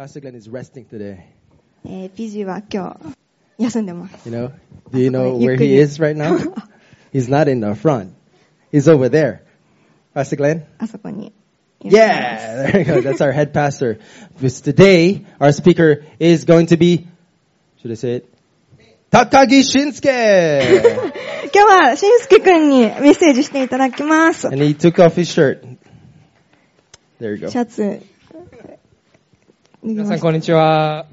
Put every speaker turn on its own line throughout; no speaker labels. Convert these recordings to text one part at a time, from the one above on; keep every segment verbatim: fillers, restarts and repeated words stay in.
Pastor Glenn is resting today.
えー、ピジは今日休んでます。
You know, do you know where he is right now? He's not in the front. He's over there. Pastor Glenn?
あそこに。
Yeah, there you go. That's our head pastor. Because today, our speaker is going to be, should I say it? Takagi Shinsuke!
今日はしんすけくんにメッセージしていただきます。
And he took off his shirt. There you go.
シャツ。
皆さんこんにちは。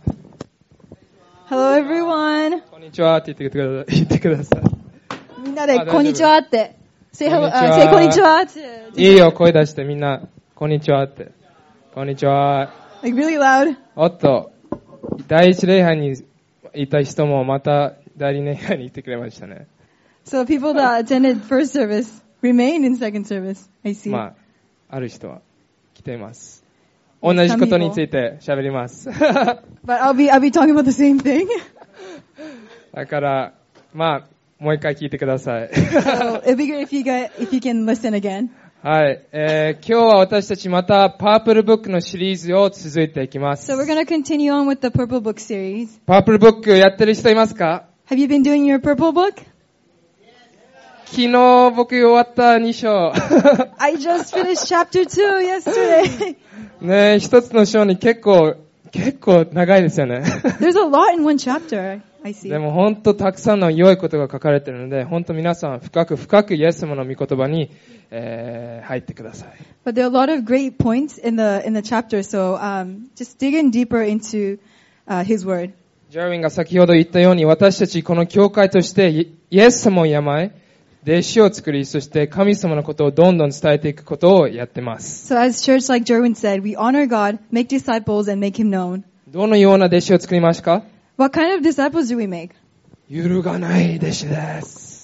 Hello everyone.
こんにちはって言ってください。言ってください。
みんなでこんにちはって。Say hello,
こんにちは
say こんにちはって。
いいよ、声出してみんな、こんにちはって。こんにちは。
Like really loud.
おっと、第一礼拝にいた人もまた第二礼拝に行ってくれましたね。
So people that attended first service remained in second service. I see.
まあ、ある人は来ています。同じことについて喋ります。
But I'll be, I'll be talking about the same thing.
だから、まあ、もう一回聞いてください。
So it'd be great if you get, if you can listen again.
はい、えー、今日は私たちまたパープルブックのシリーズを続いていきます。
So we're going to continue on with the Purple Book series.
パープルブックやってる人いますか？
Have you been doing your Purple Book?
昨日僕終わったに章。
I just finished chapter two yesterday.
ねえ、一つの章に結構、結構長いですよね。
There's a lot in one chapter, I see.
でも本当たくさんの良いことが書かれているので、本当皆さん深く深くイエス様の御言葉に、えー、入ってください。
But there are a lot of great points in the, in the chapter, so um, just dig in deeper into uh, His Word.
ジャーウィンが先ほど言ったように、私たちこの教会としてイエス様を敬い、弟子を作り、そして神様のことをどんどん伝えていくことをやってます。
So as church, like Jerwin said, we honor God, make disciples, and make Him known.
どのような弟子を作りますか？
What kind of disciples do we make?
揺るがない弟子です。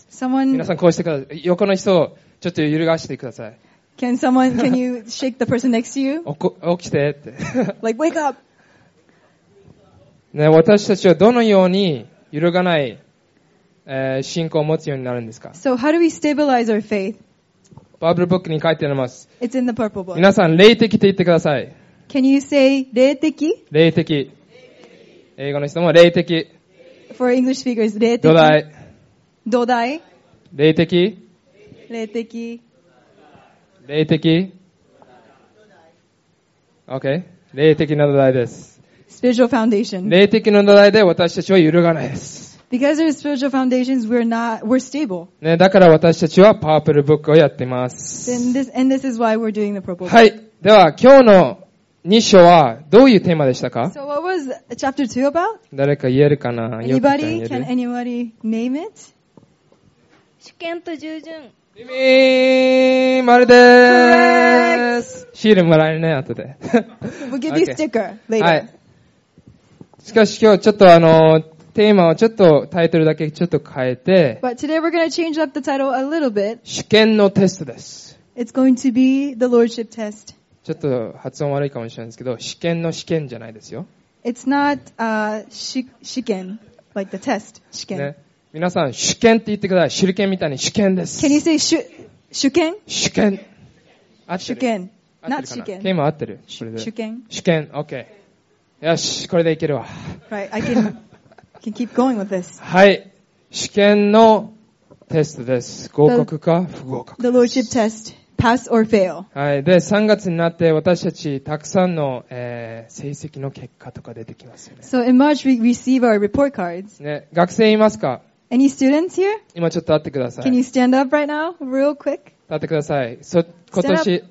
Someone,
皆さんこうしてください。横の人をちょっと揺るがしてください。
can someone, can you shake the person next to you?
おこ起きてって。
Like, wake up!
ね、私たちはどのように揺るがないえー、信仰を持つようになるんですか？
So how do we stabilize our faith?
バイブルブックに書いてあります。
It's in the purple book.
皆さん、霊的って言ってください。
Can you say 霊的?
霊的。英語の人も霊的。
For English speakers, 霊的。
土台。
土台。
霊的。
霊的。
霊的。OK。霊的な土台です。
Spiritual foundation.
霊的な土台で私たちは揺るがないです。
Because there are spiritual foundations, we're not, we're stable.
ね、だから私たちはパープルブックをやっています。
And this, and this is why we're doing the purple book.
はい。では、今日のに章はどういうテーマでしたか？
So what was chapter two about?
誰か言えるかな？
Anybody? Can anybody name it?
主権と従順。
リミーまるでーす。シールもらえるね、後で。
We'll give you a sticker later.
はい。しかし今日ちょっとあの、テーマをちょっとタイトルだけちょっと変えて、
But today we're going to change up the title a little bit.
主権のテストです。
It's going to be the Lordship test.
ちょっと発音悪いかもしれないですけど、試験の試験じゃないですよ。
It's not uh, し試験 like the test. 試験。
ね、皆さん、主権って言ってください。手裏剣みたいに主権です。
Can you say 主主権？
主権。合ってる。
主権。
合って
not
るかな。
主権。
剣も合ってる。
主権。
主権。OK。よし、これでいけるわ。
Right, I can can keep going with this.
はい。試験のテストです。合格か不合格。
The Lordship test. Pass or fail.
はい。で、さんがつになって私たちたくさんの、えー、成績の結果とか出てきますよね。
So in March we receive our report cards.
ね、学生いますか？
Any students here?
今ちょっと立ってください。
Can you stand up right now, real quick?
立ってください。そ、今年。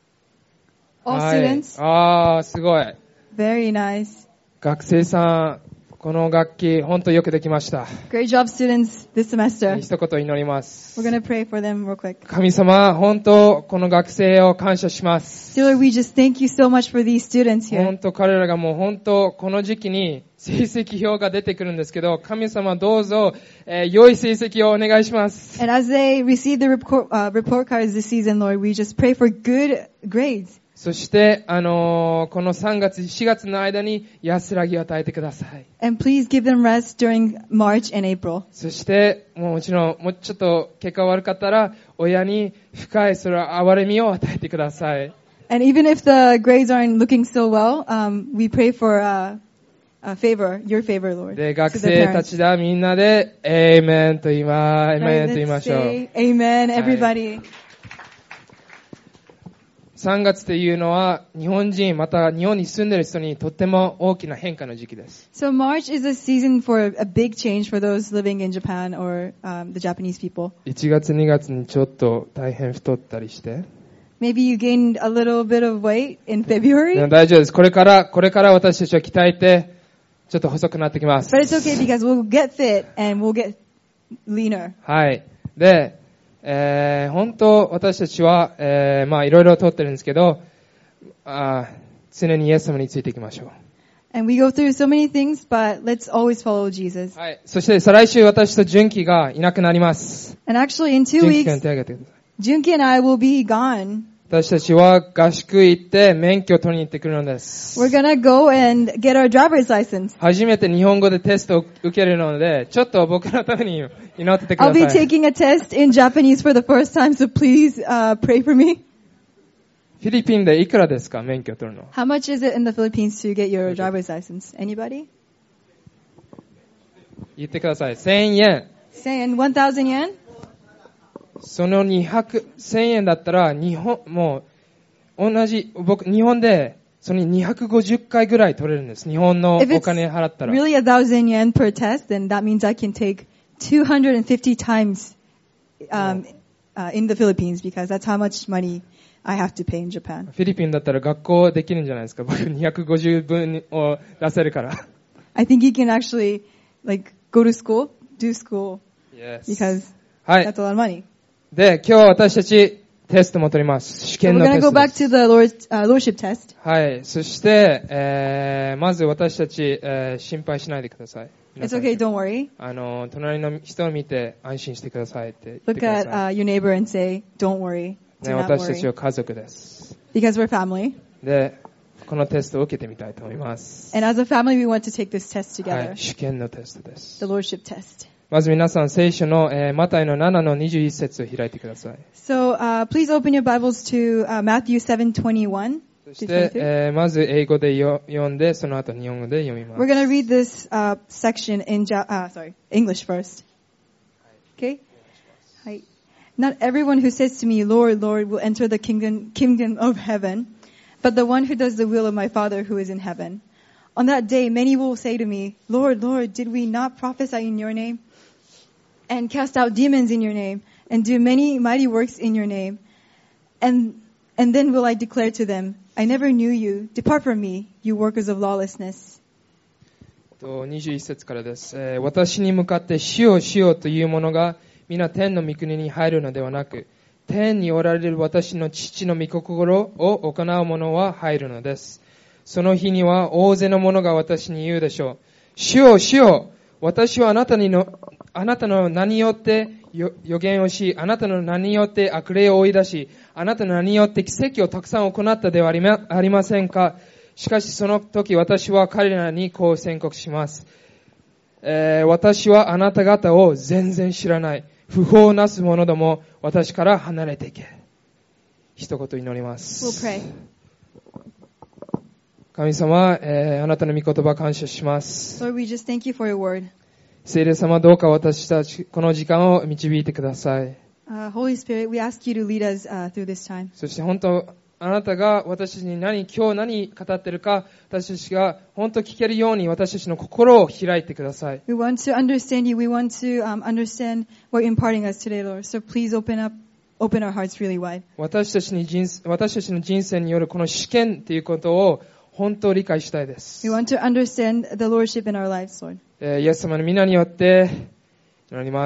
All
はい、
students?
あー、すごい。
Very nice.
学生さん、この楽器、本当よくできました。
Great job, students, this semester.
一言祈ります。
We're going to pray for them real quick.
神様、本当、この学生を感謝します。
Dear Lord, we just thank you so much for these students here.
本当、彼らがもう本当、この時期に成績表が出てくるんですけど、神様どうぞ、えー、良い成績をお願いします。
And as they receive the report, uh, report cards this season, Lord, we just pray for good grades.
そして、あのー、このさんがつ、しがつの間に安らぎを与えてください。
And please give them rest during March and April.
そして、もうもちろん、もうちょっと結果悪かったら、親に深いそれは憐れみを与えてください。
And even if the grades aren't looking so well, um, we pray for uh, a favor, your favor, Lord.
で、
to
学
the
生た
parents.
ちだ、みんなで、エイメンと言いま、エイメン
Right,
と言いま
let's
しょう。
say amen, everybody.
さんがつというのは、日本人、また日本に住んでいる人にとっても大きな変化の時期です。
So March is a season for a big change for those living in Japan or um, the Japanese people.
いちがつ、にがつにちょっと大変太ったりして。
Maybe you gained a little bit of weight in
で
February,
も大丈夫です。これから、これから私たちは鍛えて、ちょっと細くなってきます。
but it's okay because we'll get fit and we'll get leaner.
はい。で、えー、本当私たちは、えー、まあいろいろとってるんですけど、あ常にイエス様についていきましょう。
And we go through so many things, but let's always follow Jesus.
はい。そして再来週私と純喜がいなくなります。
And actually in two
純喜君
weeks,
手を挙げてください。
Junki and I will be gone.
私たちは合宿行って免許を取りに行ってくるのです。
We're gonna go and get our driver's license.
初めて日本語でテストを受けるので、ちょっと僕のために祈っててくだ
I'll be
さい。
taking a test in Japanese for the first time, so please uh, pray for me.
フィリピンでいくらですか、免許取るの。
How much is it in the Philippines to get your driver's license? Anybody?
言ってください。せんえん。
Saying one thousand yen?
そのにひゃく、せんえんだったら、日本、もう、同じ、僕、日本で、そのにひゃくごじゅっかいぐらい取れるんです。日本の
If
お金払ったら。
it's really a thousand yen per test, then that means I can take two hundred fifty times um, uh, in the Philippines because that's how much money I have to pay in Japan.
フィリピンだったら学校できるんじゃないですか。僕にひゃくごじゅうぶんを出せるから。
I think you can actually like go to school, do school
Yes.
because
はい
that's。a lot of money.
で、今日私たちテストも取ります。試
So
験
we're
の
gonna
テ
go
ストで
back
す。
to the Lord, uh, Lordship test.
はい。そして、えー、まず私たち、えー、心配しないでください。皆
It's
さん
okay, don't worry.
あの、隣の人を見て安心してくださいって言ってく
Look
だ
at
さい。
uh, your neighbor and say, don't worry,
ね、
do not
私たち
worry.
は家族です。
Because we're family.
で、このテストを受けてみたいと思います。
And as a family, we want to take this test
は
together.
い。試験のテストです。
The Lordship test.
まず皆さん、聖書の、えー、マタイのななのにじゅういち節を開いてください。
So uh, please open your Bibles to uh, Matthew seven twenty-one.
そして、えー、まず英語でよ読んで、その後日本語で読みます。
We're going to read this uh, section in ja- uh, sorry, English first. Okay? Hi. Not everyone who says to me, Lord, Lord, will enter the kingdom, kingdom of heaven, but the one who does the will of my Father who is in heaven. On that day, many will say to me, Lord, Lord, did we not prophesy in your name and cast out demons in your name and do many mighty works in your name? And, and then will I declare to them, I never knew you. Depart from me, you workers of lawlessness.
とにじゅういち節からです、えー。私に向かって主よ主よという者が皆天の御国に入るのではなく、天におられる私の父の御心を行う者は入るのです。その日には大勢の者が私に言うでしょう。主よ主よ、私はあなたにの、あなたの名によって予言をし、あなたの名によって悪霊を追い出し、あなたの名によって奇跡をたくさん行ったではありま、ありませんか。しかしその時私は彼らにこう宣告します。えー、私はあなた方を全然知らない。不法なす者ども、私から離れていけ。一言祈ります。
We'll pray.
神様、えー、あなたの御言葉感謝します。
Lord, we just thank you for your word.
聖霊様、どうか私たち、この時間を導いてください。
Uh, Holy Spirit, we ask you to lead us uh, through this time.
そして本当、あなたが私たちに何、今日何語っているか、私たちが本当聞けるように私たちの心を開いてください。
We want to understand you. We want to um, understand what you're imparting us today, Lord. So please open up, open our hearts really wide.
私たちに人生、私たちの人生によるこの試験ということを本当理解したいです。
We want to understand the Lordship in our lives, Lord.
えー、イエス様の皆によって祈ります。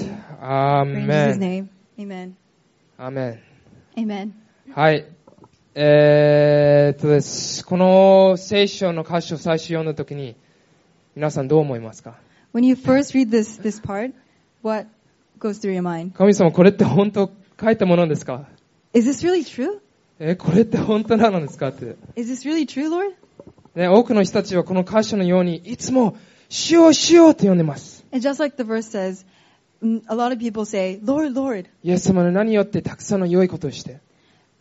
アー
In
メ
Jesus'
ン。
name. Amen.
アーメン。
Amen.
はい。えーっとです。この聖書の箇所を最初読んだときに、皆さんどう思いますか？
When you first read this, this part, what goes through your mind?
神様、これって本当書いたものですか？
Is this really true?
え、これって本当なのですかって。
Is this really true, Lord?
ね、多くの人たちはこの箇所のように、いつも、主よ主よって呼んでます。
And just like the verse says, mm, a lot of people say, Lord, Lord.
イエス様の名によってたくさんの良いことをして。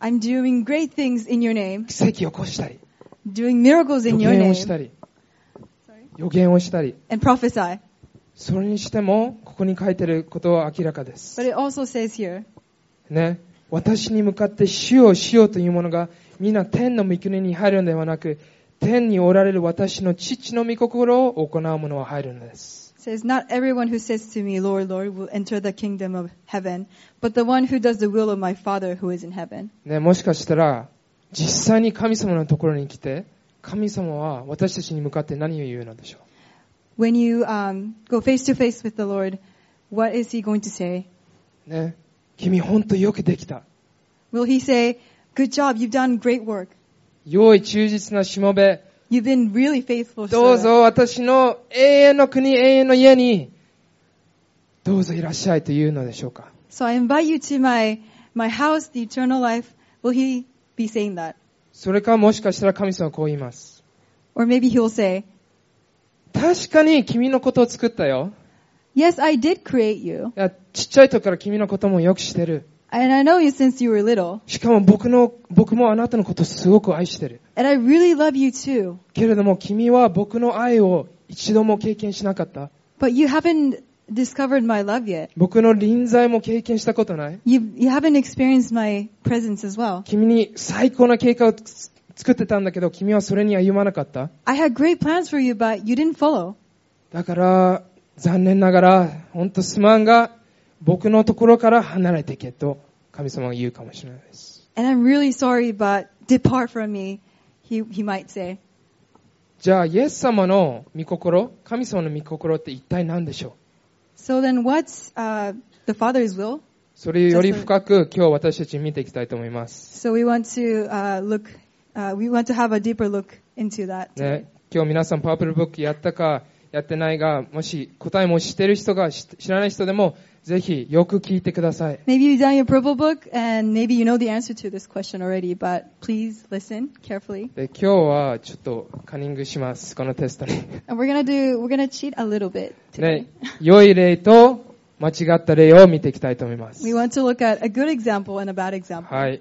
I'm doing great things in your name,
奇跡を起こしたり、
doing miracles
予
in your
言を
name,
したり、予言をしたり、
and prophesy.
それにしても、ここに書いてることは明らかです。
But it also says here,
ね、私に向かって主よ主よというものが、皆天の御国に入るのではなく、天におられる私の父の御心を行う者は入るのです。
it says, not everyone who says to me, Lord, Lord, will enter the kingdom of heaven, but the one who does the will of my Father who is in heaven.
ね、もしかしたら、実際に神様のところに来て、神様は私たちに向かって何を言うのでしょう。
When you um, go face to face with the Lord, what is He going to say?
ね、君本当よくできた。
Will He say, good job, you've done great work.
良い忠実なしもべ、
You've been really faithful.
どう
servant.
ぞ私の永遠の国、永遠の家に、どうぞいらっしゃいというのでしょうか。
So I invite you to my, my house, the eternal life. Will He be saying that?
それかもしかしたら神様はこう言います。
Or maybe He will say,
確かに君のことを作ったよ。
yes, I did create you.
いや、ちっちゃい時から君のこともよくしてる。
And I know you since you were little.
しかも僕の、僕もあなたのことをすごく愛してる。
And I really love you too.
けれども君は僕の愛を一度も経験しなかった。
But you haven't discovered my love yet.
僕の臨在も経験したことない。
You, you haven't experienced my presence as well.
君に最高な計画を作ってたんだけど、君はそれに歩まなかった。
I had great plans for you, but you didn't follow.
だから、残念ながら、本当すまんが、僕のところから離れてけと、神様が言うかもしれないです。
And I'm really sorry, but depart from me, he, he might say.
じゃあ、イエス様の御心、神様の御心って一体何でしょう。
So then what's uh, the Father's will?
それより深く、今日私たち見ていきたいと思います。
So we want to uh, look, uh, we want to have a deeper look into that today.
ね、今日皆さんパープルブックやったかやってないが、もし答えも知ってる人が知らない人でもぜひよく聞いてください。
Maybe you've done your purple book and maybe you know the answer to this question already, but please listen carefully.
で、今日はちょっとカンニングします、このテストに。
And we're gonna do, we're gonna cheat a little bit today.
ね、良い例と間違った例を見ていきたいと思います。
We want to look at a good example and a bad example.
はい。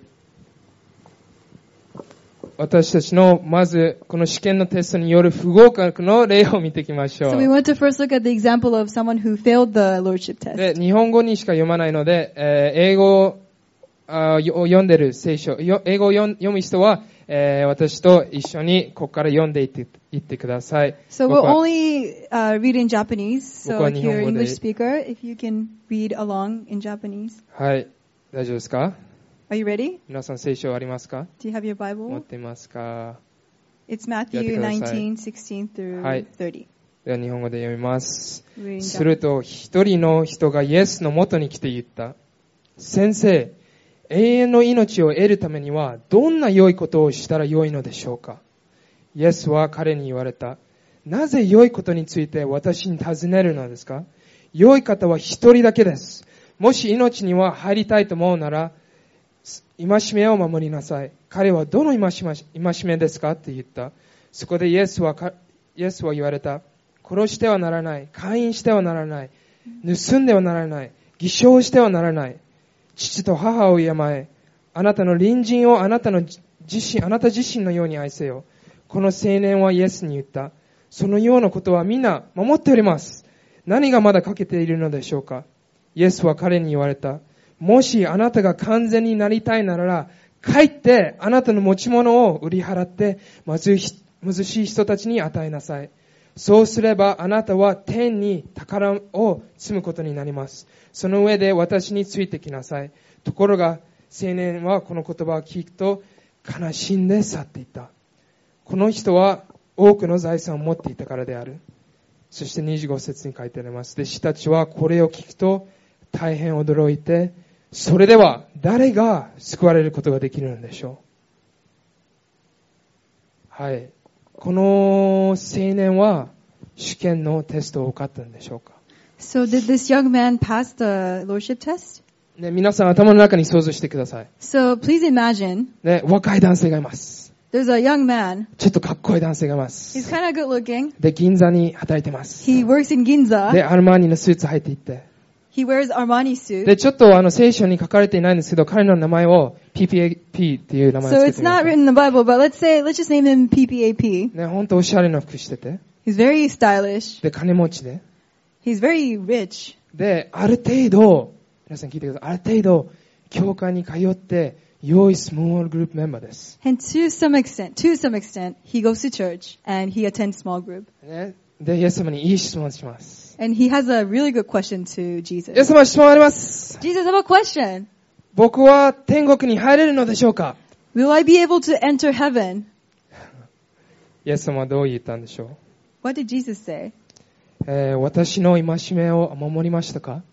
私たちのまずこの試験のテストによる不合格の例を見ていきましょ
So we
う。
want to first look at the example of someone who failed the lordship test.
で、日本語にしか読まないので、えー英語をあーよ読んでる聖書、よ英語を読読む人は、えー私と一緒にここから読んでいっていってください。
So
僕
we'll
は
only uh, read in Japanese.
僕
So
は
if
日本
you're
語
an
で
English speaker, if you can read along in Japanese.
はい、大丈夫ですか？
Are you ready?
皆さん聖書ありますか？
Do you have your
持っ
Bible?
ていますか？
It's
やって
Matthew
ください。
nineteen, sixteen through
はい。
thirty.
では日本語で読みます。
Read in
する
Japanese.
と一人の人がイエスの元に来て言った。先生、永遠の命を得るためにはどんな良いことをしたら良いのでしょうか。イエスは彼に言われた。なぜ良いことについて私に尋ねるのですか。良い方は一人だけです。もし命には入りたいと思うなら、戒めを守りなさい。彼はどの戒めですかって言った。そこでイエスはか、イエスは言われた。殺してはならない。姦淫してはならない。盗んではならない。偽証してはならない。父と母を敬え。あなたの隣人をあなたの自身、あなた自身のように愛せよ。この青年はイエスに言った。そのようなことはみんな守っております。何がまだ欠けているのでしょうか。イエスは彼に言われた。もしあなたが完全になりたいなら、帰ってあなたの持ち物を売り払って貧しい人たちに与えなさい。そうすればあなたは天に宝を積むことになります。その上で私についてきなさい。ところが青年はこの言葉を聞くと悲しんで去っていった。この人は多くの財産を持っていたからである。そしてにじゅうご節に書いてあります。弟子たちはこれを聞くと大変驚いて、それでは誰が救われることができるのでしょう。はい。この青年は試験のテストを受かったんでしょうか。
So did this young man pass the lordship test?
ね、皆さん頭の中に想像してください。
So please imagine
ね、若い男性がいます。
there's a young man.
ちょっとかっこいい男性がいま
He's
す。
kind of good looking.
で、銀座に働いてます。
He works in
で、
Ginza.
アルマーニのスーツ履いていって、
He wears Armani suit.
で、ちょっとあの聖書に書かれていないんですけど、彼の名前を ピーピーエーピー っていう名前を
So
つけ
it's
てみま
not
した。
written in the Bible, but let's say, let's just name him ピーピーエーピー.
ね、ほんとおしゃれな服してて。
He's very stylish.
で、金持ちで。
He's very rich.
で、ある程度、皆さん聞いてください。ある程度、教会に通って、良いスモールグループメンバーです。
And to some extent, to some extent, he goes to church and he attends small group.
ね、で、イエス様にいい質問します。
And he has a really good question to
イエ
Jesus.
ス様、質問あります。
Jesus, I have a question.
僕は天国に入れるのでしょうか？
Will I be able to enter heaven?
イエス様はどう言ったんでしょう？
What did Jesus say?
えー、私の戒めを守りましたか？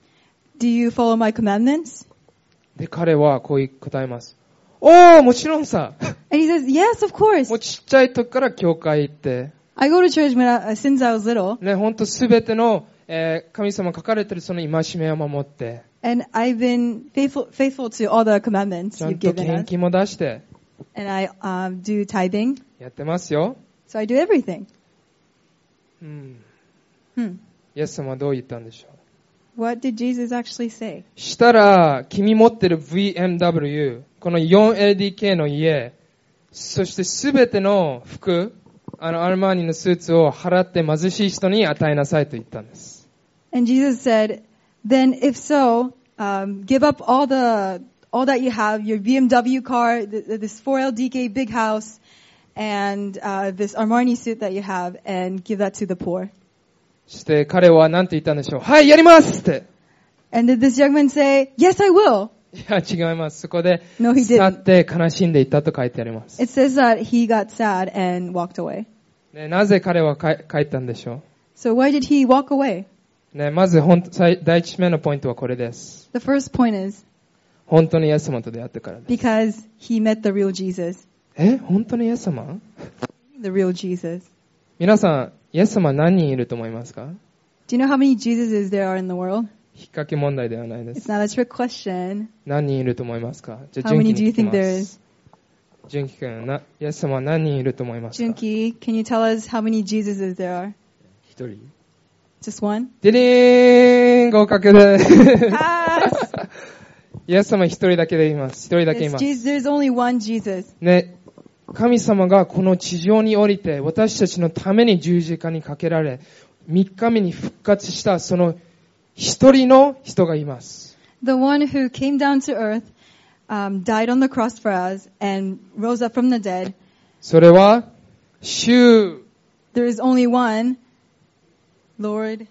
Do you follow my commandments?
で、彼はこう答えます。おー、もちろんさ。
And he says, yes, of course.
もうちっちゃい時から教会行って、
I go to church when I, since I was little.
ね、ほんとすべての、えー、神様書かれているその戒めを守って、
And I've been faithful, faithful to all the commandments
ちゃん
you've
と
given
献
us.
金も出して、
And I um, do tithing.
やってますよ。
So I do everything.
うん。
Hmm.
イエス様はどう言ったんでしょう？
What did Jesus actually say?
したら、君持ってる ブイエムダブリュー、この フォーエルディーケー の家、そしてすべての服、あのアルマーニのスーツを払って貧しい人に与えなさいと言ったんです。
And Jesus said, then if so, um, give up all the, all that you have, your B M W car, th- this フォーエルディーケーbig house, and uh, this Armani suit that you have, and give that to the poor.
そして彼は何て言ったんでしょう？はい、やりますって。
And did this young man say, yes, I will?
いや、違います。そこで、
No, he
去
didn't.
って悲しんでいったと書いてあります。
It says that he got sad and walked away.
ね、なぜ彼は帰帰ったんでしょ
So why did he walk away?
う？ね、まずほん最第一目のポイントはこれです。
The first point is
本当にイエス様と出会ってからです。
because he met the real Jesus.
え、本当にイエス様？
The real Jesus.
皆さん、イエス様何人いると思いますか？
Do you know how many Jesuses there are in the world?
引っ掛け問題ではないで
It's
す。
not a trick question.
何人いると思いますか？じゃあ、
How
純
many
喜
do you
に聞き
think
ま
there
す
is?。
純喜君、な、イエス様は何人いると思いますか？
Junki, can you tell us how many Jesuses there are?
一人。
Just one?
デリーン合格で
Pass!
イエス様一人だけでいます。一人だけい
It's
ます。
Jesus, there's only one Jesus.
ね、神様がこの地上に降りて私たちのために十字架にかけられ、三日目に復活したその一人の人がいます。
The one who came down to earth, um, died on the cross for us, and rose up from the dead.
それは、主
There is only one, Lord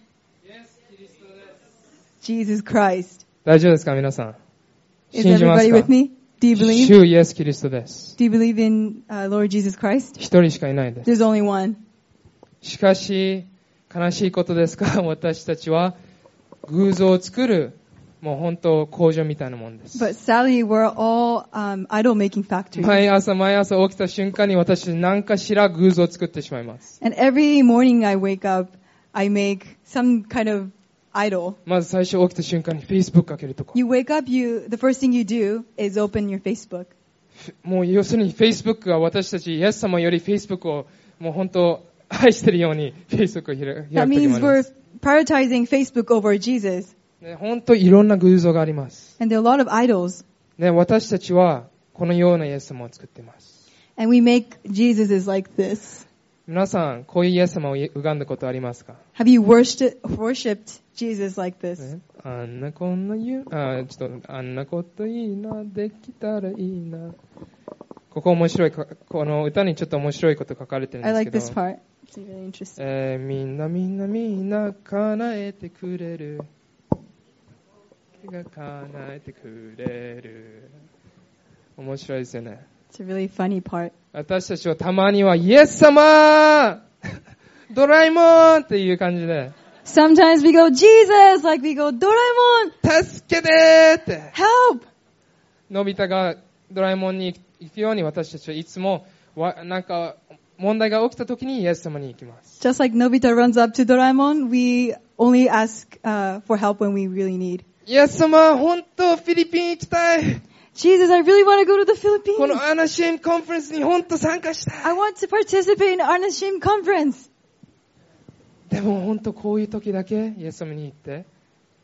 Jesus Christ.
大丈夫ですか皆さん？
Is
信じます
everybody
か？
with me? Do you believe?
主イエスキリストです。
Do you believe in uh, Lord Jesus Christ?
一人しかいないです。
There's only one.
しかし、悲しいことですが、私たちは偶像を作る、もう本当工場みたいなもんです。
But sadly, we're all um, idol-making factories.
毎朝毎朝起きた瞬間に私何かしら偶像を作ってしまいます。
And every morning I wake up, I make some kind of idol.
まず最初起きた瞬間に Facebook 開けるとか。
You wake up, you the first thing you do is open your Facebook.
もう要するに Facebook が私たちイエス様より Facebook をもう本当愛してるように Facebook を開く
That
時
means
もありま
we're
す。
prioritizing Facebook over Jesus.
ね、本当いろんな偶像があります。
And there are a lot of idols.
ね、私たちはこのようなイエス様を作っています。
And we make Jesuses like this.
皆さん、こういうイエス様を拝んだことありますか？
Have you worshipped, worshipped Jesus like this?
ね、あんなこんな言う、あ、ちょっと、あんなこといいな、できたらいいな。ここ面白い、この歌にちょっと面白いこと書かれてるん
I
です
like
けど。
this part. It's really interesting.
えー、みんなみんなみんな叶えてくれる。が叶えてくれる。面白いですよね。
It's a really funny part.
私たちはたまにはイエス様ドラえもんっていう感じで
Sometimes we go, Jesus! Like we go, Doraemon!
助けてって
Help!
のび太がドラえもんに行くように私たちはいつもわなんか問題が起きた時にイエス様に行きます。
Just like Nobita runs up to Doraemon, we only ask uh, for help when we really need.
イエス様本当フィリピン行きたい。
Jesus, I really want to go to the
この
Philippines.
アナシェムコンファレンスに本当参加したい。
I want to participate in Arnashim conference.
でも本当こういう時だけイエス様に行って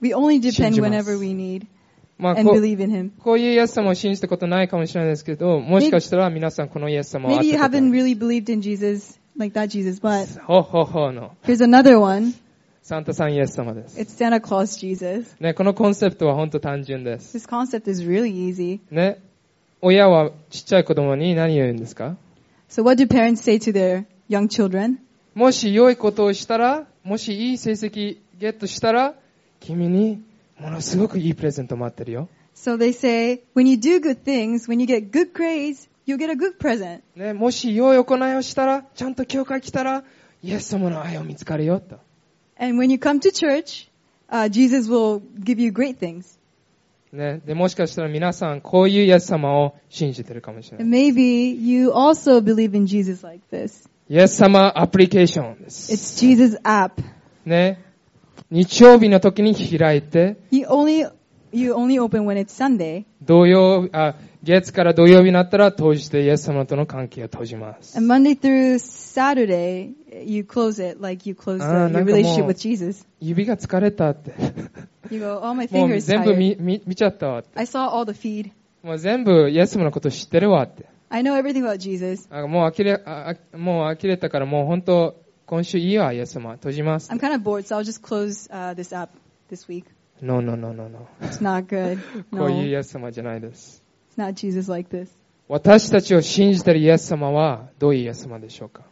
We only
信
depend
じます。
whenever we need
まあ、
and
こう
believe in Him.
こういうイエス様を信じたことないかもしれないですけど、もしかしたら皆さんこのイエス様を
Maybe
会
you
ったことあ
haven't
る。
really believed in Jesus, like that Jesus, but
ほうほうほうの
here's another one.
サンタさんイエス様です。
It's Santa Claus Jesus.
ね、このコンセプトは本当単純です。
This concept is really easy.
ね、親はちっちゃい子供に何を言うんですか？
So what do parents say to their young children?
もし良いことをしたら、もしいい成績ゲットしたら、君にものすごくいいプレゼント待ってるよ。
So they say, when you do good things, when you get good grades, you'll get a good present.
ね、もし良い行いをしたら、ちゃんと教会来たら、イエス様の愛を見つかるよと。
And when you come to church, uh, Jesus will give you great things.
ね、でもしかしたら皆さんこういうイエス様を信じてるかもしれない。
And maybe you also believe in Jesus like this.
イエス様アプリケーションです。
It's Jesus app.
ね、日曜日の時に開いて、
You only, you only open when it's Sunday.
土曜あ月から土曜日になったら閉じてイエス様との関係を閉じます。
And Monday through Saturday, you close it like you close the,
Ah,
your
なんかもう、
relationship with Jesus.
指が疲れたって。
You go, oh, my
もう
finger's
全部
tired.
見見見ちゃったわって。
I saw all the feed.
もう全部イエス様のこと知ってるわって。
I know everything about Jesus.
あもう呆れああもう呆れたからもう本当今週いいわイエス様閉じます。
I'm kind of bored, so I'll just close uh, this app this week.
No no no no no.
It's not good.
こういう
No,
イエス様じゃないです。
it's not Jesus like this.
私たちを信じているイエス様はどういうイエス様でしょうか？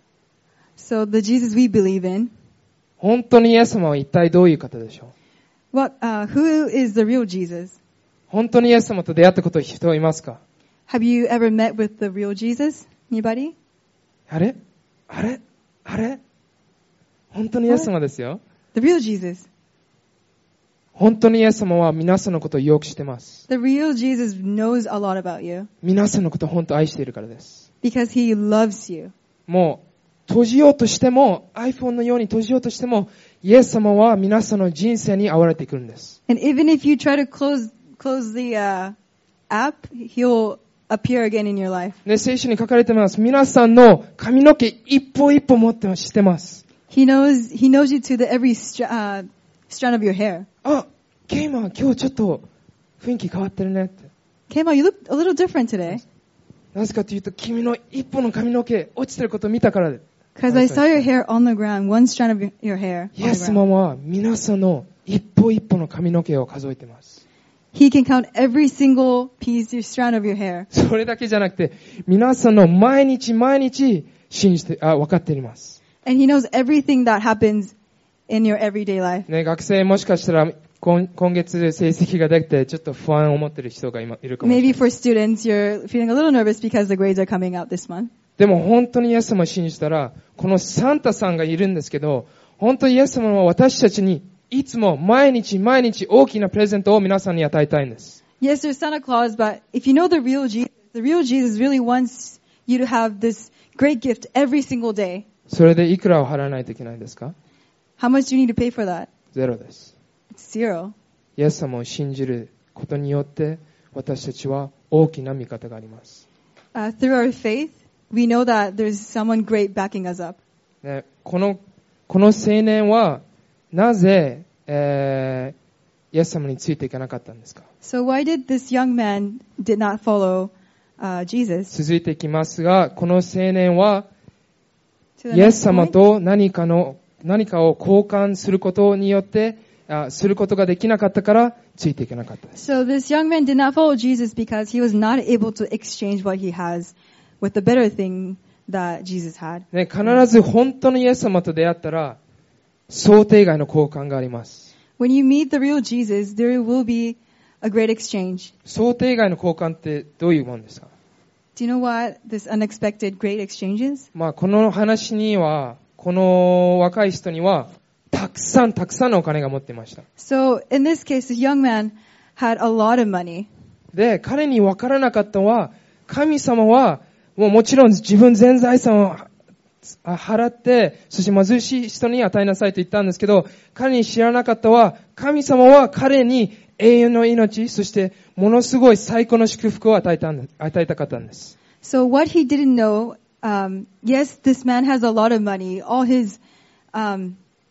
So the Jesus we believe in,
本当にイエス様は一体どういう方でしょう？
what, uh, who is the real Jesus?
本当にイエス様と出会ったこと人いますか？
Have you ever met with the real Jesus? Anybody?
あれあれあれ本当にイエス様ですよ。
The real Jesus.
本当にイエス様は皆さんのことをよく知ってます。
The real Jesus knows a lot about you
皆さんのことを本当愛しているからです。
because he loves you.
もう閉じようとしても iPhone のように閉じようとしてもイエス様は皆さんの人生に現れてくるんです。
And even if you try to close close the uh, app, he'll appear again in your life.
で、聖書に書かれてます。皆さんの髪の毛一歩一歩持って知ってます。
He knows he knows you to the every stra- uh, strand of your hair.
あ、ケイマ今日ちょっと雰囲気変わってるねって。
Kema, you look a little different today.
なぜかというと君の一歩の髪の毛落ちてることを見たからで。
Because I saw your hair on the ground, one strand of your, your hair
イ
on
エ
the
ス
ground.
様は皆さんの一歩一歩の髪の毛を数えています。
He can count every single piece, your strand of your hair.
それだけじゃなくて皆さんの毎日毎日信じて、あ、分かっています。
And he knows everything that happens in your everyday life.
ね、学生もしかしたら今, 今月成績ができてちょっと不安を持っている人が今いるかもしれない。
Maybe for students, you're feeling a little nervous because the grades are coming out this month.
でも本当にイエス様を信じたら、このサンタさんがいるんですけど、本当にイエス様は私たちにいつも毎日毎日大きなプレゼントを皆さんに与えたいんです。
Yes, there's Santa Claus, but if you know the real Jesus, the real Jesus really wants you to have this great gift every single day.
それでいくらを払わないといけないですか？
How much do you need to pay for that?
ゼロです。
It's zero.
イエス様を信じることによって私たちは大きな味方があります。
Uh, through our faith, we know that there's someone great backing us up.
ね、このこの青年はなぜ、えー、イエス様についていかなかったんですか？
So why did this young man did not follow uh, Jesus?
続いていきますが、この青年は
To the
イエ
next
ス様
point.
と何かの何かを交換することによってあすることができなかったからついていけなかったです。
So this young man did not follow Jesus because he was not able to exchange what he has with the better thing that Jesus had.
ね、必ず本当のイエス様と出会ったら想定外の交換があります。
When you meet the real Jesus, there will be a great exchange.
想定外の交換ってどういうものですか？
Do you know what this unexpected great exchange is?
まあこの話にはこの若い人にはたくさんたくさんのお金が持っていました。
So in this case, this young man had a lot of money.
で、彼に分からなかったのは神様はもうもちろん自分全財産を払って、そして貧しい人に与えなさいと言ったんですけど、彼に知らなかったのは、神様は彼に永遠の命、そしてものすごい最高の祝福を与えたんです、与えたかったんです。
So what he didn't know, um, yes, this man has a lot of money. All his, um,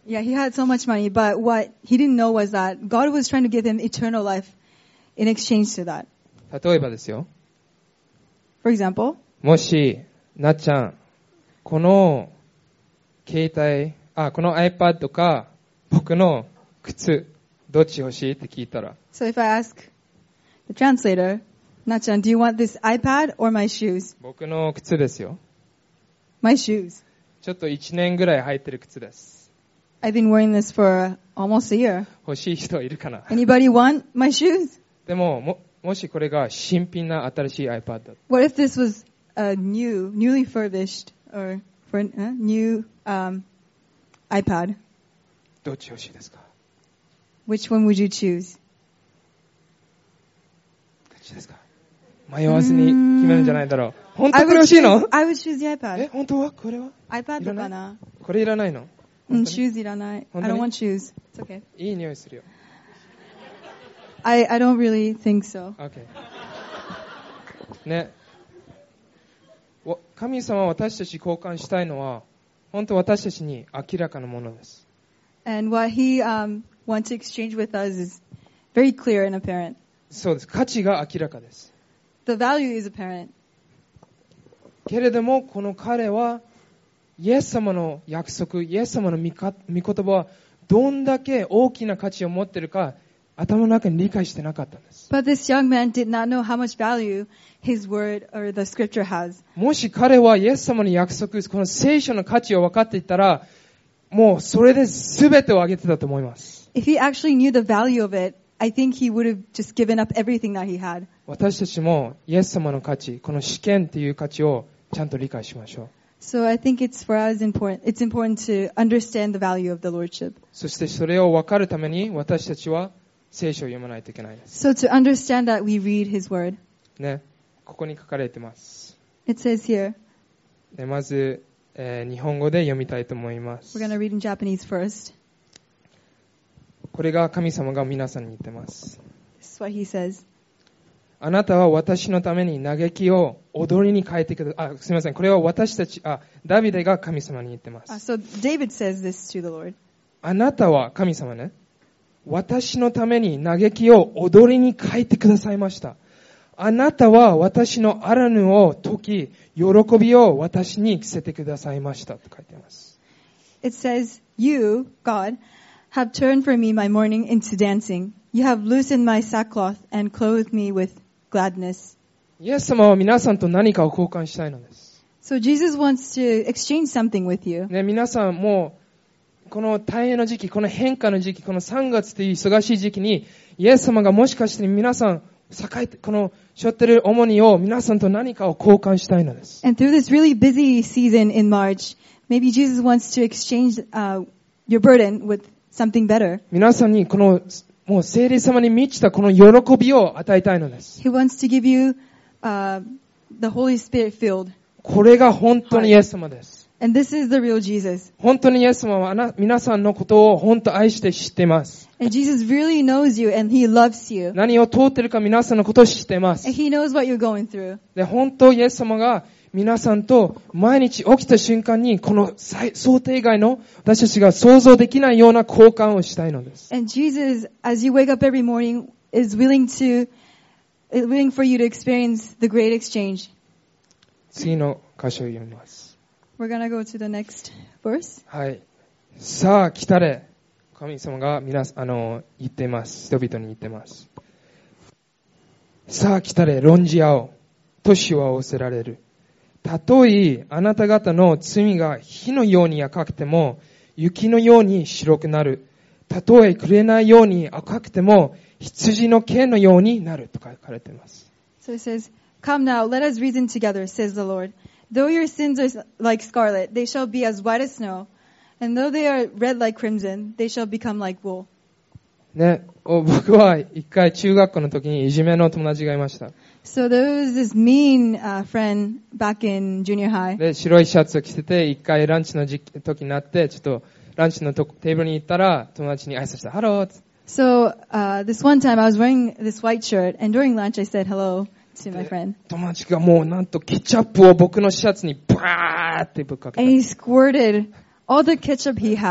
Yeah, he had so much money, but what he didn't know was that God was trying to give him eternal life in exchange to that.
例えばですよ。
For example,
もし、なっちゃん、この携帯、あ、この iPad か、僕の靴、どっち欲しいって聞いたら、
so if I ask the translator, Nachan, do you want this iPad or my shoes?
僕の靴ですよ。
My shoes.
ちょっといちねんぐらい履いてる靴です。
I've been wearing this for almost a year.
欲しい人いるかな
Anybody want my shoes?
でも、も、もしこれが新品な新しい iPad。
What if this was a new, newly furbished or for uh, new um, iPad?
どっち欲しいですか
Which one would you choose?
どっちですか迷わずに決めるんじゃないだろう。本当
I
これ
would
欲しい
choose,
の
I would choose the
え、
iPad.
本当はこれは
iPad
いらない
かな？
これいらないの
Mm, shoes いらない。
本
I
当に
don't want shoes. It's okay.
いい匂いするよ。
I, I don't really think so.
OK。ね。わ神様は私たち交換したいのは、本当私たちに明らかなものです。
And what he um, wants to exchange with us is very clear and apparent.
そうです。価値が明らかです。
The value is apparent.
けれども、この彼は、イエス様の約束、イエス様の御か御言葉は、どんだけ大きな価値を持っているか、頭の中に理解してなかったんです。
But this young man did not know how much value his word or the scripture has.
もし彼はイエス様の約束、この聖書の価値を分かっていたら、もうそれで全てをあげてたと思います。
If he actually knew the value of it, I think he would have just given up everything that he had.
私たちもイエス様の価値、この試験という価値をちゃんと理解しましょう。
So I think it's for us important, it's important to understand the value of the Lordship.
そしてそれを分かるために私たちは聖書を読まないといけないです。
So to understand that, we read his word.
ね、ここに書かれてます。
It says here,
でまず、えー日本語で読みたいと思います。
we're going to read in Japanese first.
これが神様が皆さんに言ってます。
This is what he says.
あなたは私のために嘆きを踊りに変えてください。あ、すみません。これは私たち、あ、ダビデが神様に言ってま
Uh,
す。
so David says this to the Lord.
あなたは神様ね、私のために嘆きを踊りに変えてくださいました。あなたは私のあらぬを解き、喜びを私に着せてくださいましたと書いています。
It says, You, God, have turned for me my mourning into dancing. You have loosened my sackcloth and clothed me with gladness.
イエス様は皆さんと何かを交換したいのです。
So Jesus wants to exchange something with you.
ね、皆さんもうこの大変な時期、この変化の時期、このさんがつという忙しい時期に、イエス様がもしかして皆さん、栄えて、この背負ってる重荷を皆さんと何かを交換したいのです。
And through this really busy season in March, maybe Jesus wants to exchange uh, your burden with something better.
皆さんにこのもう聖霊様に満ちたこの喜びを与えたいのです。
He wants to give you uh, the Holy Spirit filled.
これが本当にイエス様です。
And this is the real Jesus.
本当にイエス様はあな皆さんのことを本当愛して知っています。
And Jesus really knows you and He loves you.
何を通っているか皆さんのことを知っています。
And He knows what you're going through.
で、本当イエス様が皆さんと毎日起きた瞬間にこの想定外の私たちが想像できないような交換をしたいのです。
And Jesus, as you wake up every morning, is willing to, is willing for you to experience the great exchange.
次の箇所を読みます。
We're gonna go to the next verse.
はい。さあ来たれ。神様が皆あの言っています。人々に言っています。さあ来たれ、論じ合おう。年は仰せられる。たとえあなた方の罪が火のように赤くても、雪のように白くなる。たとえ紅ように赤くても、羊の毛のようになると書かれています。
So it says, Come now, let us reason together, says the Lord. Though your sins are like scarlet, they shall be as white as snow. And though they are red like crimson, they shall become like wool.
ね、僕は一回中学校の時にいじめの友達がいました。
So there was this mean uh, friend back in junior high.
で、白いシャツを着てて、一回ランチの時時になって、ちょっとランチのとテーブルに行ったら、友達に挨拶した。ハロー。
So uh, this one time I was wearing this white shirt, and during lunch I said hello to my friend.
友達がもうなんとケチャップを僕のシャツにバーってぶっかけた。
And he squirted all the ketchup he had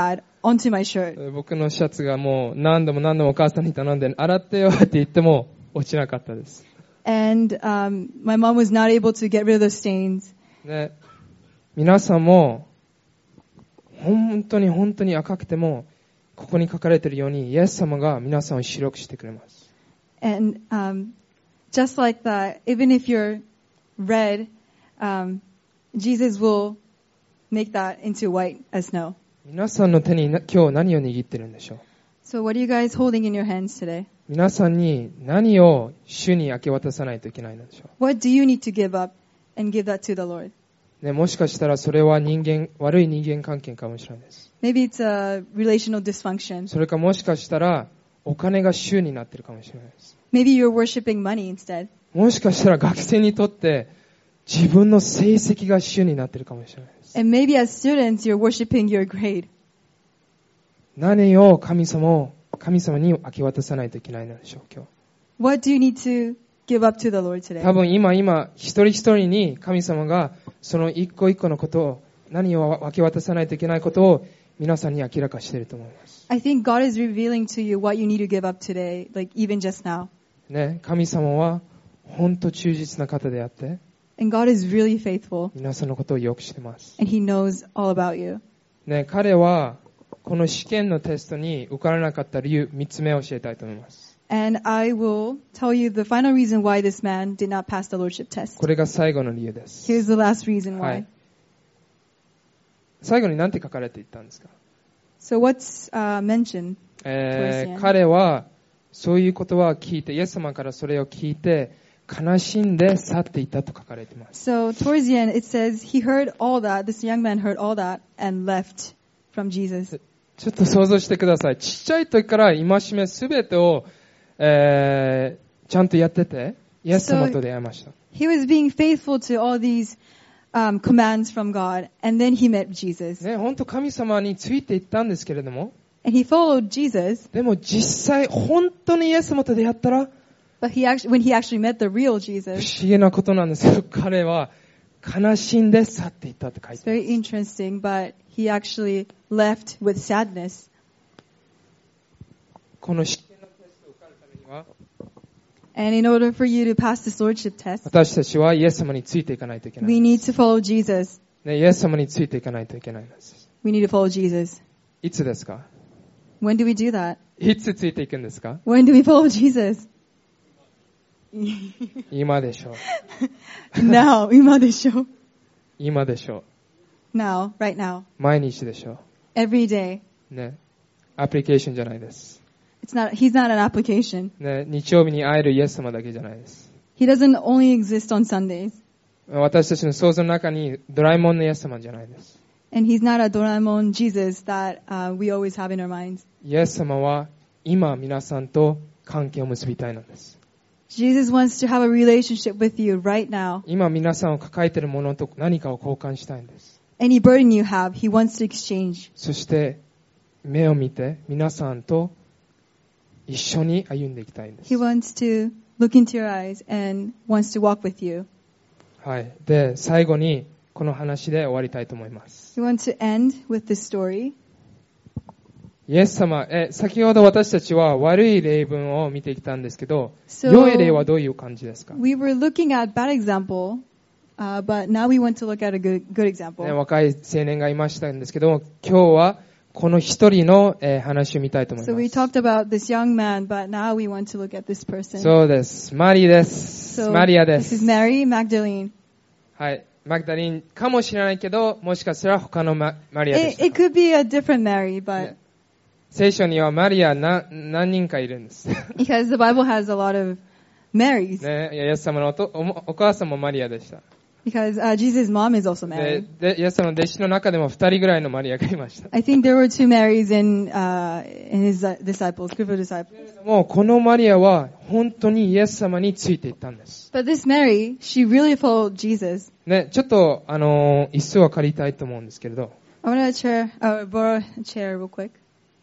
onto my shirt.
僕のシャツがもう何度も何度もお母さんに頼んで、洗ってよって言っても落ちなかったです。
And um, my mom was not able to get rid of the stains.
ね、皆さんも本当に本当に赤くても、ここに書かれているように、イエス様が皆さんを白くしてくれます。
And um, just like that, even if you're red, um, Jesus will make that into white as snow.
皆さんの手に今日何を握ってるんでしょう。
So what are you guys holding in your hands today?
皆さんに何を主に明け渡さないといけないのでしょう。
What do you need to give up and give that to the Lord?
ね、もしかしたらそれは人間、悪い人間関係かもしれないです。
Maybe it's a relational dysfunction.
それかもしかしたらお金が主になっているかもしれないです。
Maybe you're worshiping money instead.
もしかしたら学生にとって自分の成績が主になっているかもしれないです。
And maybe as students, you're worshiping your grade.
何を神様を神様に明け渡さないといけないのでしょう、今日。
What do you need to give up to the Lord today?
多分今今一人一人に神様がその一個一個のことを、何を明け渡さないといけないことを皆さんに明らかしていると思います。
I think God is revealing to you what you need to give up today, like even just now.
ね、神様は本当忠実な方であって、
And God is really faithful,
皆さんのことをよく知ってます。
and He knows all about you.
ね、彼はこの試験のテストに受からなかった理由、三つ目を教えたいと思います。
And I will tell you the final reason why this man did not pass the Lordship test.
これが最後の理由です。
Here's the last reason
は
why.
い。最後に何て書かれていたんですか？
So what's uh, mentioned?
え
towards the
ー
end?
彼はそういう言葉を聞いて、イエス様からそれを聞いて、悲しんで去っていったと書かれています。
So towards the end, it says he heard all that. This young man heard all that and left from Jesus.
ちょっと想像してください。ちっちゃい時から戒めすべてを、えー、ちゃんとやってて、イエス様と出会いました。
He was being faithful to all these um, commands from God, and then he met Jesus.
ね、本当神様についていったんですけれども、
And he followed Jesus,
でも実際本当にイエス様と出会ったら、
but he actually, when he actually met the real
不
Jesus,
思議なことなんですけど、彼は悲しんで去っていったって書い
it's
てある。
very interesting, but he actually left with sadness.
この試験のテストを受かるためには、
And in order for you to pass this Lordship test,
私たちはイエス様についていかないといけない
we
んで
need
す。
to follow Jesus.
ね、イエス様についていかないといけないんです。
We need to follow Jesus.
いつですか？
When do we do that?
いつついていくんですか？
When do we follow Jesus?
今でしょう。
Now, 今でしょ。
今でしょ
Now, right now,
う。毎日でしょ
every day.
う。ね。アプリケーションじゃないです。
It's not, he's not an application.
ね、日曜日に会えるイエス様だけじゃないです。
He doesn't only exist on Sundays.
私たちの想像の中にドラえもんのイエス様じゃないです。
And he's not a Doraemon Jesus that uh, we always have in our minds.
イエス様は今皆さんと関係を結びたいのです。
Jesus wants to have a relationship with you right now.
今皆さんを抱えているものと何かを交換したいんです。
Any burden you have, he wants to exchange.
そして目を見て皆さんと一緒に歩んでいきたいんです。
He wants to look into your eyes and wants to walk with you.
はい。で、最後にこの話で終わりたいと思います。
We want to end with this story.
イエス様、え、先ほど私たちは悪い例文を見てきたんですけど、
So-
良い例はどういう感じですか？
We were looking at bad example, uh, but now we want to look at a good, good
ね、
example.
若い青年がいましたんですけど、今日はこの一人の、えー話を見たいと思い
So
ま
we
す。
talked about this young man, but now we want to look at this person.
そうです。マリーです。
So
マリアで
this is
す。
Mary Magdalene.
はい。マグダリンかもしれないけど、もしかしたら他のママリアで
It,
した。
it could be a different Mary, but
ね聖書にはマリアな何人かいるんです。
because the Bible has a lot of Marys.
ね、イエス様のおと お, お母さんもマリアでした。
Because uh, Jesus' mom is also
で
Mary.
で、イエス様の弟子の中でも二人ぐらいのマリアがいました。
I think there were two Marys in uh, in his uh, disciples, group of disciples.
もうこのマリアは本当にイエス様についていったんです。
But this Mary, she really followed Jesus.
ね、ちょっと、あのー、椅子を借りたいと思うんですけれど、
I want to chair, uh, borrow a chair real quick.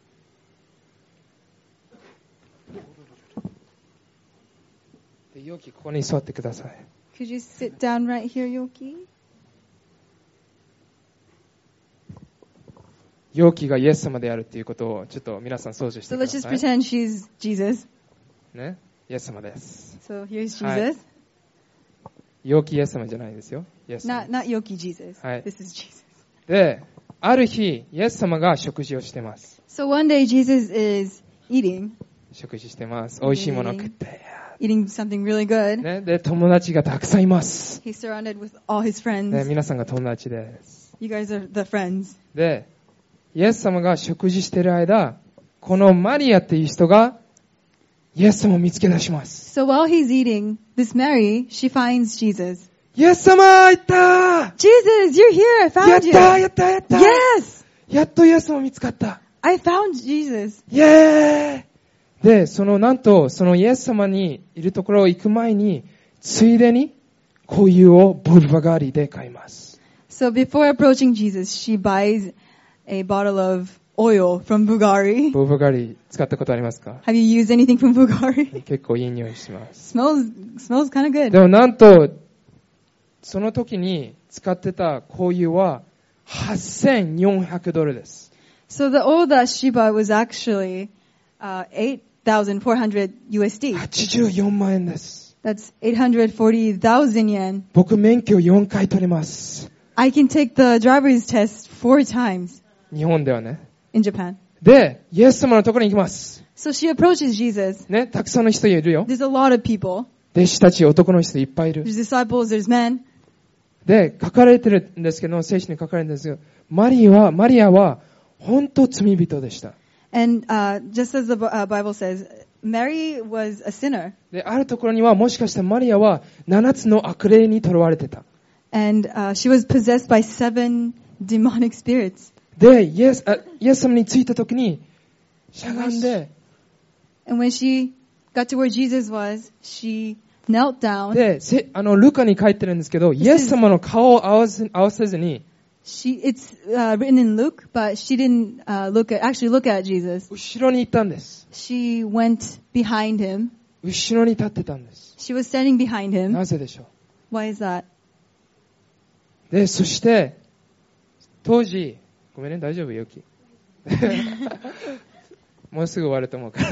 でヨキここに座ってください。
Could you sit down right here, Yoki?
容器がイエス様であるということをちょっと皆さん想像して
So
くだ
let's just
さい。
pretend she's Jesus.
ね、イエス様です。
So here's
はい
Jesus.
容器イエス様じゃないですよ。イエス様
Not not Yoki Jesus.
はい。
This is Jesus.
で、ある日、イエス様が食事をしてます。
So one day Jesus is eating,
食事してます。美味しいものを食って。
eating something really good.
ね、で、友達がたくさんいます。
He's surrounded with all his friends.
ね、皆さんが友達です。
You guys are the friends.
で、イエス様が食事している間、このマリアっていう人が、イエス様を見つけ出します。
So while he's eating, this Mary, she finds Jesus.
イエス様行ったー
Jesus, you're here. I
やっ
found
た
you.
ーやったーやったー
Yes,
やっとイエス様見つかった。
I found Jesus.
イエーイで、そのなんと、そのイエス様にいるところを行く前に、ついでに、香油をブルバガリで買います。
So before approaching Jesus, she buys a bottle of oil from Bulgari.
ブルバガリ使ったことありますか？
Have you used anything from Bulgari?
結構いい匂いします。
smells smells kind of good.
でもなんと、その時に使ってた香油ははっせんよんひゃくドルです。
So the oil that she bought was actually uh, eight thousand four hundred U S D.
はちじゅうよんまん円です。
That's eight hundred forty thousand yen.
僕免許よんかい取れます。
I can take the driver's test four times
日本ではね。
in Japan.
で、イエス様のところに行きます。
So she approaches Jesus.
ね、たくさんの人いるよ。
There's a lot of people.
弟子たち、男の人いっぱいいる。
There's disciples, there's men.
で、書かれてるんですけど、聖書に書かれてるんですけど、マリアは、マリアは、本当罪人でした。
And uh, just as the uh, Bible says, Mary was a sinner.
で、あるところには、もしかしたらマリアは、七つの悪霊に囚われてた。
And uh, she was possessed by seven demonic spirits.
で、イエス、あイエス様に着いたときに、しゃがんで、
And when she got to where Jesus was, she knelt down.
で、せあの、ルカに書いてるんですけど、イエス様の顔を合わせ、合わせずに、
She, it's uh, written in Luke, but she didn't uh, look at, actually look at Jesus.
後ろに行ったんです。
She went behind him.
後ろに立ってたんです。
She was standing behind him.
なぜでしょ
Why is that?
う。で、そして、当時、ごめんね、大丈夫、よき。もうすぐ終わると思うから。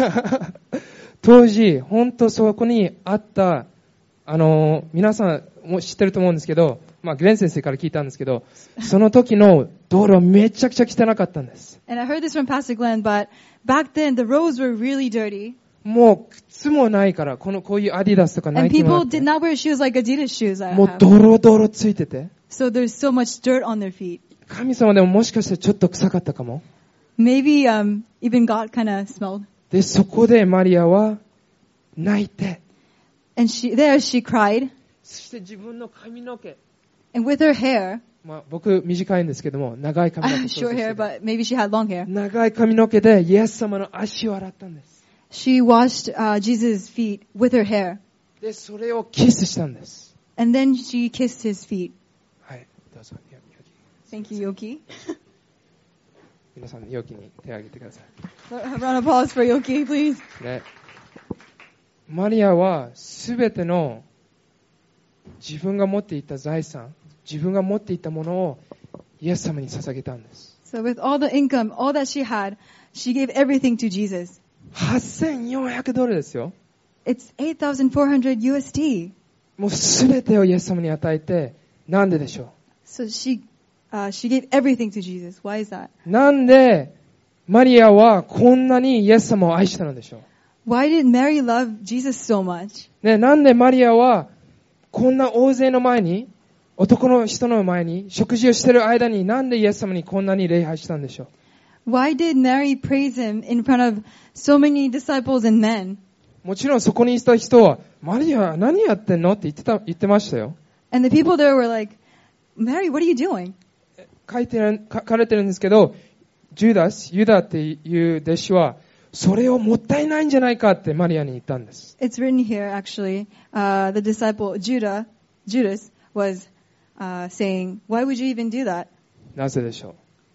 当時、本当そこにあった、あの、皆さんも知ってると思うんですけど、まあ、グレン先生から聞いたんですけど、その時の道路はめちゃくちゃ汚かったんです。
And I heard this from Pastor Glenn, but back then the roads were really dirty.
もう靴もないから、このこういうアディダスとかナ
And
イキもな
people
くて
did not wear shoes like Adidas shoes I
もう
have.
ドロドロついてて、
So there's so much dirt on their feet.
神様でももしかしたらちょっと臭かったかも。
Maybe um, even God kind of smelled.
で、そこでマリアは泣いて、
And she, there she cried.
そして自分の髪の毛、
And with her hair,
まあ、僕短いんですけども、長い髪の毛
short hair, but maybe she had long hair.
長い髪の毛でイエス様の足を洗ったんです。
She washed uh, Jesus' feet with her hair.
で、それをキスしたんです。
And then she kissed his feet.
はい、どうぞ。よよ
Thank you, Yoki.
皆さん、容器に手を挙げてくださ
Round of applause for Yoki, please.
い。ね、マリアはすべての自分が持っていた財産、自分が持っていたものをイエス様に捧げたんです。
So with all the income, all that she had, she gave everything to Jesus.
はっせんよんひゃくドルですよ。
It's eight thousand four hundred U S D.
もうすべてをイエス様に与えて、なんででしょ
So she, uh, she gave everything to Jesus. Why is that?
う。なんでマリアはこんなにイエス様を愛したのでしょう。
Why did Mary love Jesus so much?
ね、なんでマリアはこんな大勢の前に、男の人の前に食事をしている間になんでイエス様にこんなに礼拝したんでしょう。
Why did Mary praise him in front of so many disciples and men?
もちろんそこにいた人は、マリア何やってんのって言ってた、言ってましたよ。
And the people there were like, Mary, what are you doing?
書いてる、書かれてるんですけど、ジュダス、ユダっていう弟子は、それをもったいないんじゃないかってマリアに言ったんです。
It's written here actually. Uh, the disciple Judah, Judas was uh, saying, why would you even do that?
なぜでしょう。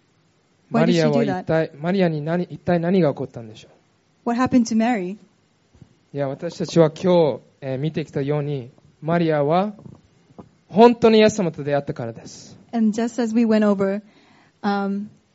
Why
マ
did
リ
she
ア
do
は
that?
一体、マリアに何、一体何が起こったんでしょう。
What happened to Mary?
いや、私たちは今日、えー見てきたように、マリアは本当にイエス様と出会ったからです。
And just as we went over, um,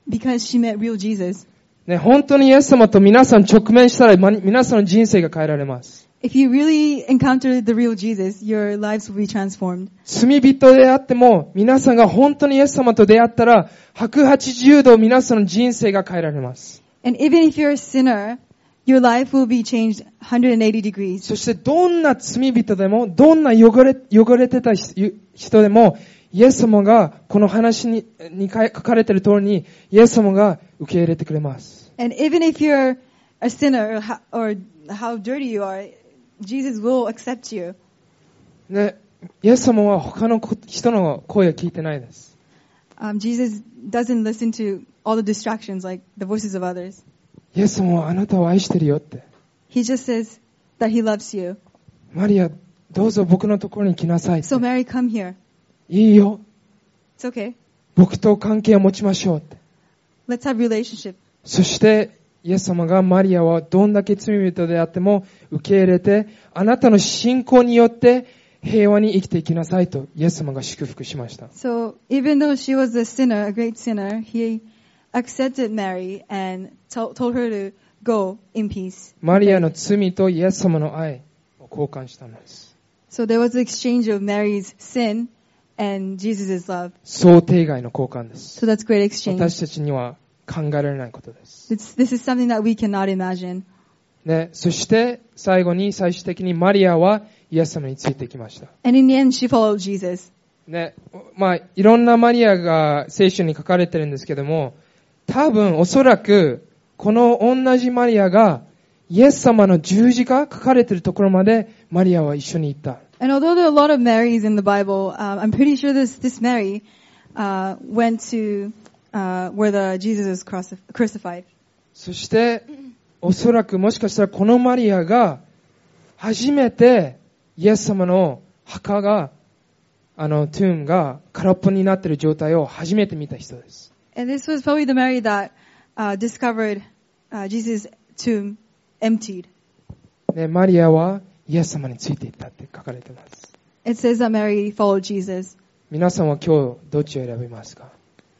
because she met real Jesus.
ね、本当にイエス様と皆さん直面したら、ま皆さんの人生が変えられます。
If you really encounter the real Jesus, your lives will be transformed.
罪人であっても、皆さんが本当にイエス様と出会ったら、ひゃくはちじゅうど皆さんの人生が変えられます。
And even if you're a sinner, your life will be changed one hundred eighty degrees.
そしてどんな罪人でも、どんな汚れ、汚れてた人でも、イエス様がこの話に、に書かれている通りに、イエス様が受け入れてくれます。
And even if you're a sinner or how, or how dirty you are, Jesus will accept you.
ね、イエス様は他の人の声を聞いてないです。
Um, Jesus doesn't listen to all the distractions like the voices of others.
イエス様はあなたを愛してるよって。
He just says that he loves you.
マリア、どうぞ僕のところに来なさいって。
So Mary, come here.
いいよ。
It's okay.
僕と関係を持ちましょうって。
Let's have relationship.
そして、イエス様がマリアはどんだけ罪人であっても受け入れて、あなたの信仰によって平和に生きていきなさいとイエス様が祝福しました。
So even though she was a sinner, a great sinner, he accepted Mary and to- told her to go in peace.
マリアの罪とイエス様の愛を交換したのです。
So there was an exchange of Mary's sin and Jesus' love.
想定外の交換です。
So that's great exchange.
私たちには考えられないことです。
It's, this is something that we cannot imagine.
ね、そして最後に最終的にマリアはイエス様についていきました。
And in the end, she followed Jesus.
ね、まあいろんなマリアが聖書に書かれてるんですけども、多分おそらくこの同じマリアがイエス様の十字架書かれてるところまでマリアは一緒に行った。
And although there are a lot of Marys in the Bible, um, I'm pretty sure this this Mary uh, went to uh, where the Jesus was crucif- crucified.
そしておそらくもしかしたらこのマリアが初めてイエス様の墓があのトゥーンが空っぽになっている状態を初めて見た人です。
And this was probably the Mary that uh, discovered uh, Jesus' tomb emptied.
ね、マリアはイエス様についていったって書かれています。
It says that Mary followed Jesus.
皆さんは今日どっちを選びますか？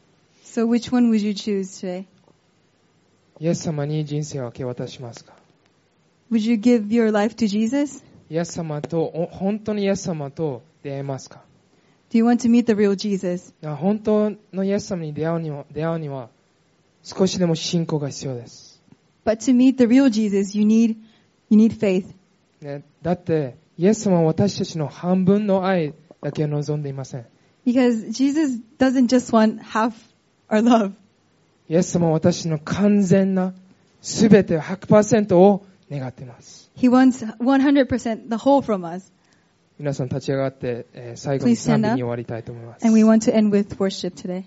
So which one would you choose today?
イエス様に人生を明け渡しますか？
Would you give your life to Jesus?
イエス様と、本当にイエス様と出会えますか？
Do you want to meet the real Jesus?
本当のイエス様に出会うには、出会うには少しでも信仰が必要です。
But to meet the real Jesus, you need, you need faith.
ね、だってイエス様は私たちの半分の愛だけを望んでいません。
Because Jesus doesn't just want half our love.
イエス様は私の完全なすべて ひゃくパーセント を願っています。
He wants one hundred percent the whole from us.
皆さん立ち上がって、えー、最後に賛美に終わりたいと思います。
And we want to end with worship today.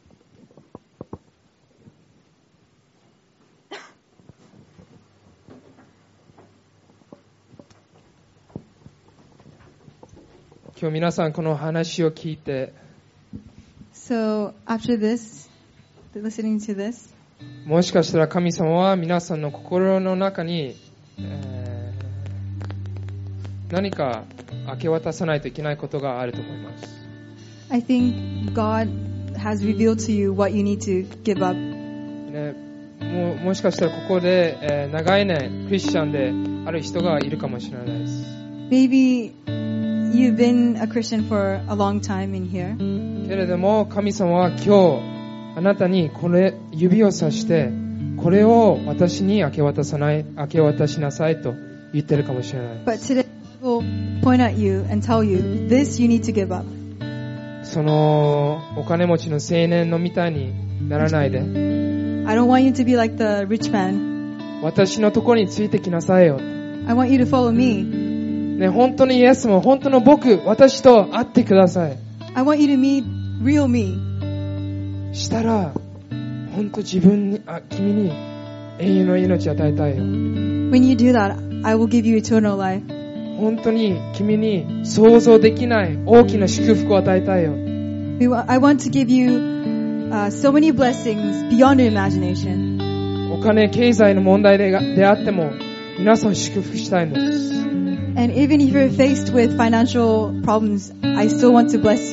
今日皆さんこの話を聞いて、
So after this, listening to this,
もしかしたら神様は皆さんの心の中に、えー、何か明け渡さないといけないことがあると思います。
I think God has revealed to you what you need to give up.
ね、も, もしかしたらここで、えー、長い年クリスチャンである人がいるかもしれないです。
Maybe you've been a Christian for a long time in here.
けれども神様は今日あなたにこれ指をさしてこれを私に明け渡さない明け渡しなさいと言ってるかもしれない。
But today we'll point at you and tell you this you need to give up.
そのお金持ちの青年のみたいにならないで。
I don't want you to be like the rich man.
私のところについてきなさいよ。
I want you to follow me.
ね、本当にイエスも本当の僕私と会ってください。
I want you to meet real me.
したら本当自分にあ君に永遠の命を与えたいよ。
When you do that, I will give you eternal life.
本当に君に想像できない大きな祝福を与えたいよ。
We wa- I want to give you uh, so many blessings beyond your imagination.
お金経済の問題でであっても皆さんを祝福したいんです。
And even if you're faced with financial problems, I still want to bless you.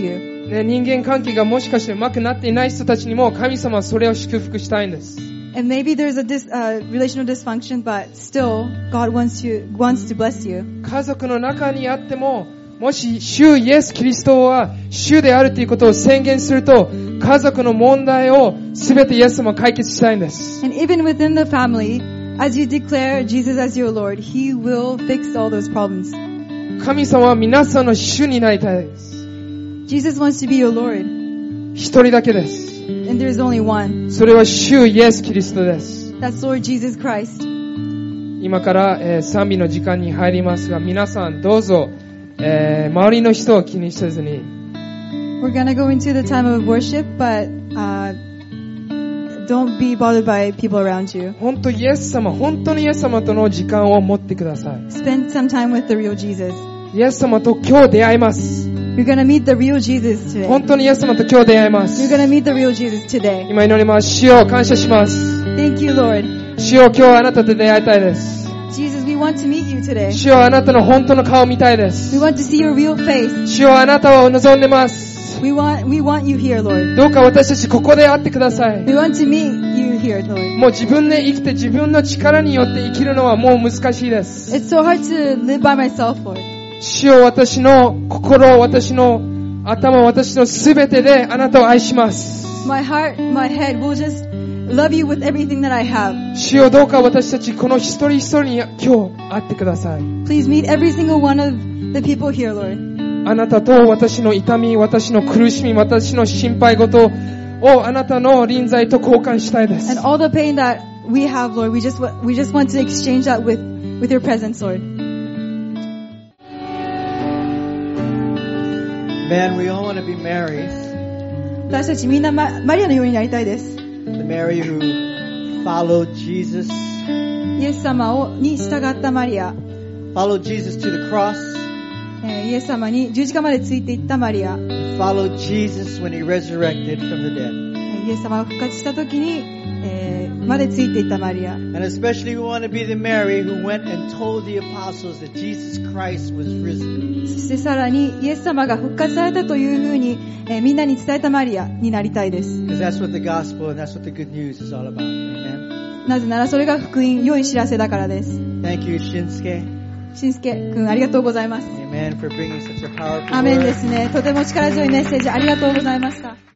ね、人間関係がもしかしてうまくなっていない人たちにも神様はそれを祝福したいんです。
And maybe there's a dis, uh, relational dysfunction, but still, God wants to, wants to bless you.
家族の中にあっても、もし主イエス・キリストは主であるということを宣言すると、家族の問題をすべてイエス様は解決したいんです。
And even within the family, as you declare Jesus as your Lord, He will fix all those problems.
神様は皆さんの主になりたいです。
Jesus wants to be your Lord.
一人だけです。
And there's only one.
それは主イエス・キリストです。
That's Lord Jesus Christ.
今から、えー、賛美の時間に入りますが、皆さんどうぞ、えー、周りの人を気にせずに。
We're gonna go into the time of worship, but uh, don't be bothered by people around you.
本当イエス様、本当にイエス様との時間を持ってください。
Spend some time with the real Jesus.
イエス様と今日出会います。
You're gonna meet the real Jesus today.
本当にイエス様と今日出会います。
You're gonna meet the real Jesus today.
今祈ります。主を感謝します。
Thank you, Lord.
主を今日あなたと出会いたいです。
Jesus, we want to meet you today.
主をあなたの本当の顔を見たいです。
We want to see your real face.
主をあなたを望んでます。
We want, we want you here, Lord.
どうか私たちここで会ってください。
We want to meet you here, Lord.
もう自分で生きて自分の力によって生きるのはもう難しいです。
It's so hard to live by myself, Lord.
主よ私の心、私の頭、私のすべてであなたを愛します。
My heart, my head will just love you with everything that I have.
主よどうか私たちこの一人一人に今日会ってください。
Please meet every single one of the people here, Lord.
あなたと私の痛み、私の苦しみ、私の心配事をあなたの臨在と交換したいです。
And all the pain that we have, Lord, we just we just want to exchange that with with your presence, Lord.
Man, we all want to be Mary.
私たちみんなママリアのようになりたいです。
The Mary who followed Jesus,
イエス様をに従ったマリア、
followed Jesus to the cross,
えーイエス様に十字架までついていったマリア、
followed Jesus when he resurrected from the dead.
イエス様が復活した時に、えー、までついていったマリア。
And especially we want to be the Mary who went and told the apostles that Jesus Christ was risen.
そしてさらにイエス様が復活されたというふうに、えー、みんなに伝えたマリアになりたいです。
Because that's what the gospel and that's what the good news is all about. Amen.
なぜならそれが福音、良い知らせだからです。
Thank you, Shinsuke.
しんすけくんありがとうございます。
Amen for bringing such a powerful
アーメン
word.
ですね。とても力強いメッセージありがとうございました。